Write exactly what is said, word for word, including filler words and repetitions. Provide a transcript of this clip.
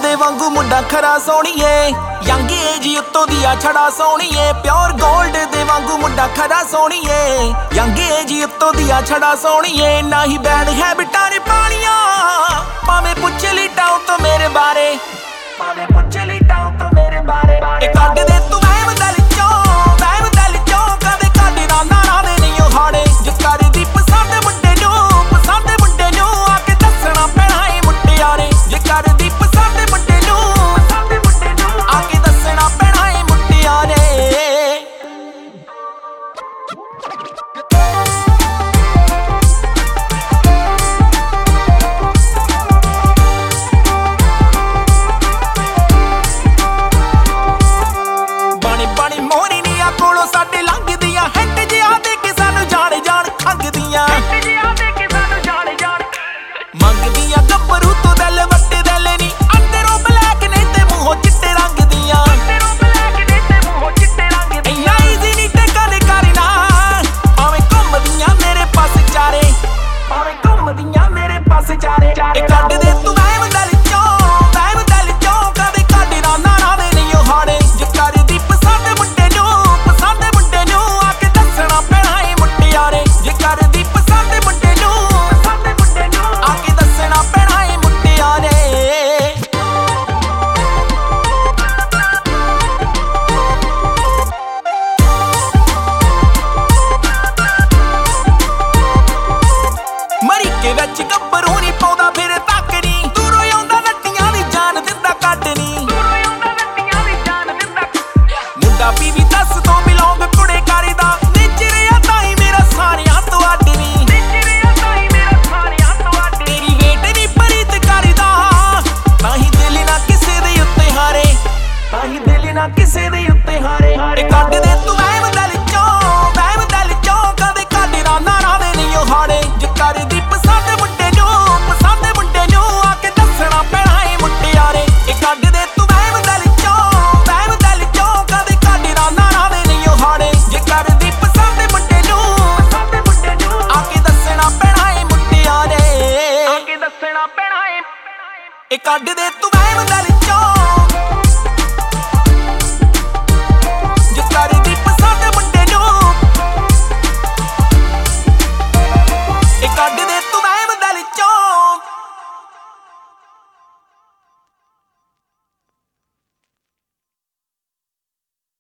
ਦੇ ਵਾਂਗੂ ਮੁੰਡਾ ਖਰਾ ਸੋਹਣੀਏ, ਯੰਗ ਏਜ ਉੱਤੋਂ ਦੀਆਂ ਛੜਾ ਸੋਹਣੀਏ। ਪਿਓਰ ਗੋਲਡ ਦੇ ਵਾਂਗੂ ਮੁੰਡਾ ਖਰਾ ਸੋਹਣੀਏ, ਯੰਗ ਏਜ ਉੱਤੋਂ ਦੀਆਂ ਛੜਾ ਸੋਹਣੀਏ। ਨਾ ਹੀ ਬੈਡ ਹੈਬਿਟਾਂ ਨੇ ਪਾਲੀਆਂ, ਭਾਵੇਂ ਪੁੱਛ ਲਈ ਟਾਉ ਤੋਂ ਮੇਰੇ ਬਾਰੇ, ਭਾਵੇਂ ਪੁੱਛ ਲਈ ਟਾਉ ਤੋਂ ਮੇਰੇ ਬਾਰੇ। ਇਹ ਕੱਢ ਦੇ ਤੂੰ ਵਹਿਮ ਦਿਲ ਚੋਂ, ਵਹਿਮ ਦਿਲ ਚੋਂ ਕਦੇ ਕੱਢ ਨਾ ਨਾਰਾਂ ਦੇ ਨਹੀਂ ਉਹ ਹਾੜੇ। ਜਿਸ ਕਰਦੀ ਪਸੰਦ ਮੁੰਡੇ ਨੂੰ, ਪਸੰਦ ਮੁੰਡੇ ਨੂੰ ਆ ਕੇ ਦੱਸਣਾ ਪੈਣਾ ਏ ਮੁਟਿਆਰੇ। ਜੇ ਕਰਦੀ ਪਸੰਦ ਮੁੰਡੇ ਨੂੰ, ਪਸੰਦ ਮੁੰਡੇ ਨੂੰ ਆ ਕੇ ਦੱਸਣਾ ਪੈਣਾ ਏ ਮੁਟਿਆਰੇ। ਸਾਡੇ ਲੰਘਦੀਆਂ ਹਿੱਟ ਜਿਹਾ ਦੇ ਕੇ ਸਾਨੂੰ ਜਾਣ ਜਾਣ ਖੰਗਦੀਆਂ, ਮੰਗਦੀਆਂ ਗੱਭਰੂ ਤੋਂ ਦਿਲ ਵੱਡੇ ਦਿਲ ਨੀ, ਅੰਦਰੋਂ ਬਲੈਕ ਨੇ ਤੇ ਮੂੰਹੋਂ ਚਿੱਟੇ ਰੰਗ ਦੀਆਂ। ਇੰਨਾ ਈਜ਼ੀ ਨੀ ਤੇ ਗੱਲ ਕਰਨਾ, ਭਾਵੇਂ ਘੁੰਮਦੀਆਂ ਮੇਰੇ ਪਾਸ ਚਾਰੇ, ਭਾਵੇਂ ਘੁੰਮਦੀਆਂ ਮੇਰੇ ਪਾਸ ਚਾਰੇ। ਇਹ ਕੱਢ ਦੇ ਤੂੰ ਵਹਿਮ ਦਿਲ ਚੋਂ, ਵਹਿਮ ਦਿਲ ਚੋਂ ਕਦੇ ਕੱਢ ਨਾ ਨਾਰਾਂ ਦੇ ਨਹੀਂ ਉਹ ਹਾੜੇ। ਜੇ ਕਰਦੀ ਪਸੰਦ ਮੁੰਡੇ ਨੂੰ, ਪਸੰਦ ਮੁੰਡੇ ਨੂੰ ਆ ਕੇ ਦੱਸਣਾ ਪੈਣਾ ਏ ਮੁਟਿਆਰੇ। ਜੇ ਕਰਦੀ ਪਸੰਦ ਮੁੰਡੇ ਨੂੰ, ਪਸੰਦ ਮੁੰਡੇ ਨੂੰ ਆ ਕੇ ਦੱਸਣਾ ਪੈਣਾ ਏ ਮੁਟਿਆਰੇ। ਮਰੀਕੇ ਵਿੱਚ ਗੱਭਰੂ ਨੀ ਪਾਉਂਦਾ ਫਿਰ ਤੱਕ ਨੀ, ਦੂਰੋਂ ਆਉਂਦਾ ਨੱਟੀਆਂ ਦੀ ਜਾਨ ਦਿੰਦਾ ਕੱਢ ਨੀ। ਮੁੰਡਾ ਪੀਵੀ ਦਸ ਤੋਂ ਬਿਲੋਂਗ ਕੁੜੇ ਕਰਦਾ, ਨਿਚਰਿਆ ਤਾਈ ਮੇਰਾ ਸਾਰਿਆਂ ਤੋਂ ਅੱਡ ਨੀ। ਤੇਰੀ ਵੇਟ ਨੀ ਪਰੀਤ ਕਰਦਾ, ਨਾ ਹੀ ਦਿਲ ਨਾ ਕਿਸੇ ਦੇ ਉੱਤੇ ਹਾਰੇ, ਨਾ ਹੀ ਦਿਲ ਨਾ ਕਿਸੇ ਦੇ ਉੱਤੇ ਹਾਰੇ। ਇਹ ਕੱਢ ਦੇ ਤੂੰ